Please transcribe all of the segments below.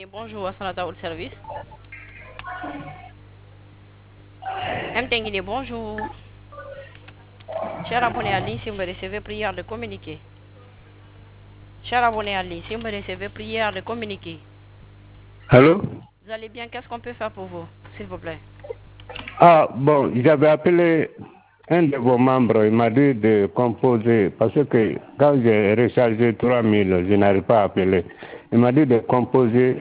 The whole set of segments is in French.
Bonjour, Assanata au service. Mtengini, bonjour. Cher abonné à ligne, si vous me recevez, prière de communiquer. Cher abonné à ligne, si vous me recevez, prière de communiquer. Allô? Vous allez bien? Qu'est-ce qu'on peut faire pour vous, s'il vous plaît? Ah, bon, j'avais appelé un de vos membres, il m'a dit de composer, parce que quand j'ai rechargé 3000, je n'arrive pas à appeler. Il m'a dit de composer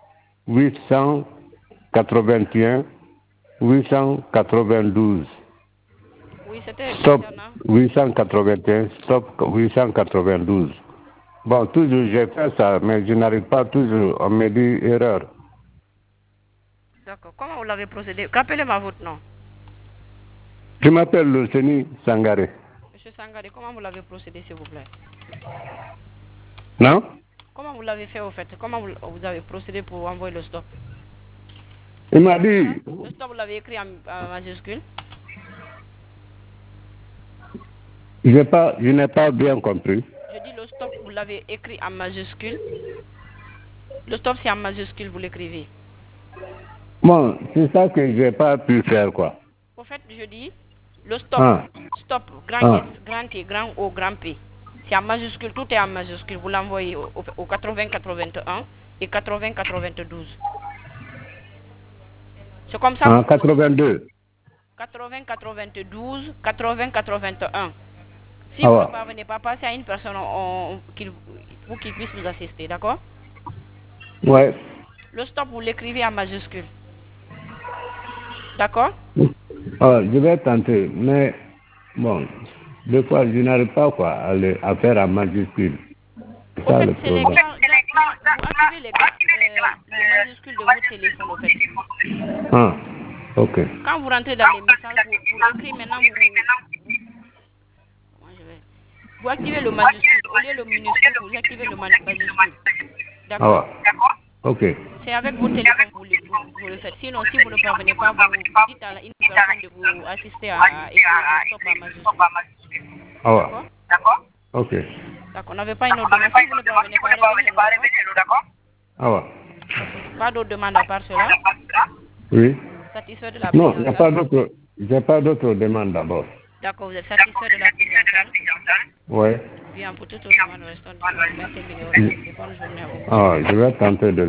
881, 892. Oui, c'était Stop concernant. 881, stop 892. Bon, toujours j'ai fait ça, mais je n'arrive pas toujours, on me dit erreur. D'accord. Comment vous l'avez procédé? Rappelez-moi votre nom. Je m'appelle Luceni Sangaré. Monsieur Sangare, comment vous l'avez procédé, s'il vous plaît? Non? Comment vous l'avez fait, au fait? Comment vous avez procédé pour envoyer le stop? Il m'a dit, Le stop, vous l'avez écrit en majuscule? je n'ai pas bien compris. Je dis le stop, vous l'avez écrit en majuscule. Le stop, c'est en majuscule, vous l'écrivez. Bon, c'est ça que je n'ai pas pu faire, quoi. Au fait, je dis le stop. Ah, Stop, grand ah, S, grand T, grand O, grand P. C'est en majuscule, tout est en majuscule. Vous l'envoyez au 80-81 et 80-92. C'est comme ça que ah, vous procédez. 82. 80-92, 80-81. Si Ah, vous ne ouais. parvenez pas, passez à une personne pour qu'il puisse vous assister, d'accord? Ouais. Le stop, vous l'écrivez en majuscule. D'accord? Ah, je vais tenter, mais bon, des fois, je n'arrive pas, quoi, à faire en majuscule. C'est Au ça fait, le c'est les problème. vous activez les majuscules de votre téléphone, au fait. Ah, ok. Quand vous rentrez dans les messages, pour écrire maintenant, comment je vais? Vous activez le majuscule. Au lieu le minuscule, vous activez le majuscule. Ah, D'accord? ouais. Ok. C'est avec votre téléphone que vous le faites. Sinon, si vous ne parvenez pas, vous dites à une personne de vous assister à écrire le stop en majuscule. Ah, ouais. D'accord? Ok. D'accord. On n'avait pas une autre demande. Si vous ne parvenez pas, réveillez-nous, d'accord? Ah, ouais. Ok. Pas d'autre demande à part cela? Oui. Satisfait de la prise Non, en charge? il n'y a pas d'autre demande d'abord. D'accord. Vous êtes satisfait de la prise en charge? Ouais. Bien, pour toute autre demande, restons disponibles. Merci, Bonne journée à vous, monsieur. Ah, je vais tenter de